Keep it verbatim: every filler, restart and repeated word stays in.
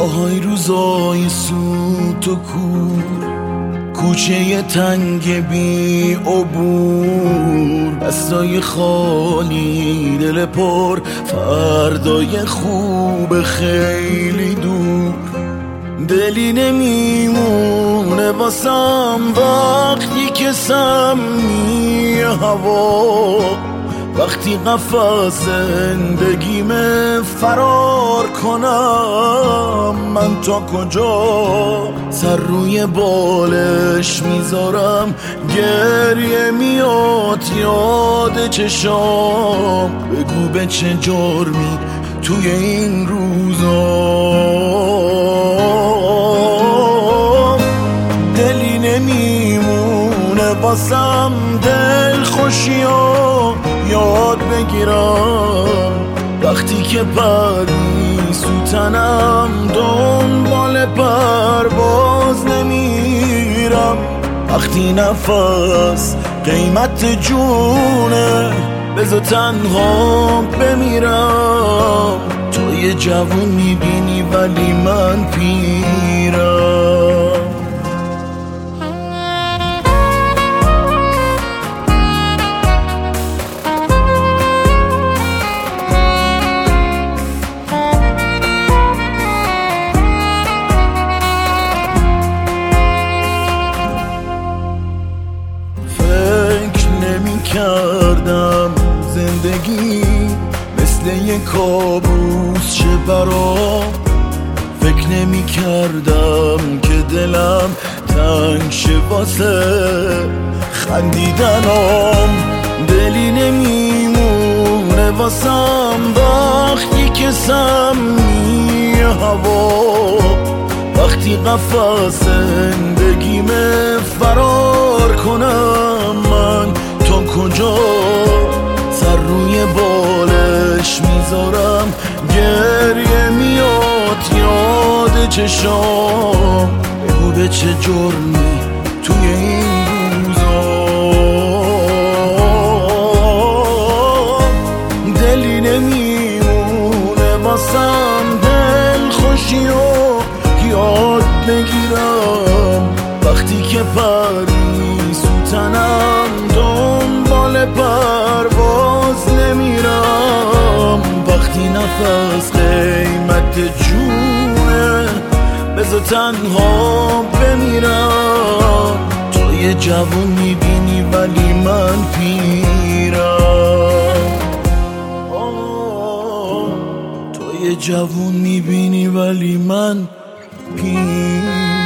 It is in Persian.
آهای روزای سوت و کور، کوچه تنگ بی عبور، دستای خالی دل پر، فردای خوب خیلی دور. دلی نمیمونه واسم وقتی که سمی هوا، وقتی قفس زندگیم فرار کنم، من تا کجا سر روی بالش میذارم؟ گریه میاد یاد چشام، بگو به چه جرمی توی این روزا دلی نمیمونه واسم دل خوشیام یاد بگیرم، وقتی که پری سوتنم دنبال پرواز نمیرم، وقتی نفس قیمت جونه بذار تنها بمیرم. تو یه جوون میبینی ولی من پیرم. کردم زندگی مثل یک کابوس چه برام، فکر نمی کردم که دلم تنگ شه واسه خندیدنم. دلی نمیمونه واسم وقتی که سمی هوا، وقتی قفس زندگیم فرار کنم، من تا کجا سر روی بالش میذارم؟ گریه میاد یاد چشام، بگو به چه جرمی توی این روزا دلی نمیمونه واسم دل خوشی و یاد بگیرم، وقتی که پری سوتنم دنبال پرواز نمیرم، وقتی نفس قیمت جونه بذار تنها بمیرم. تو یه جوون میبینی ولی من پیرم. تو یه جوون میبینی ولی من پیرم.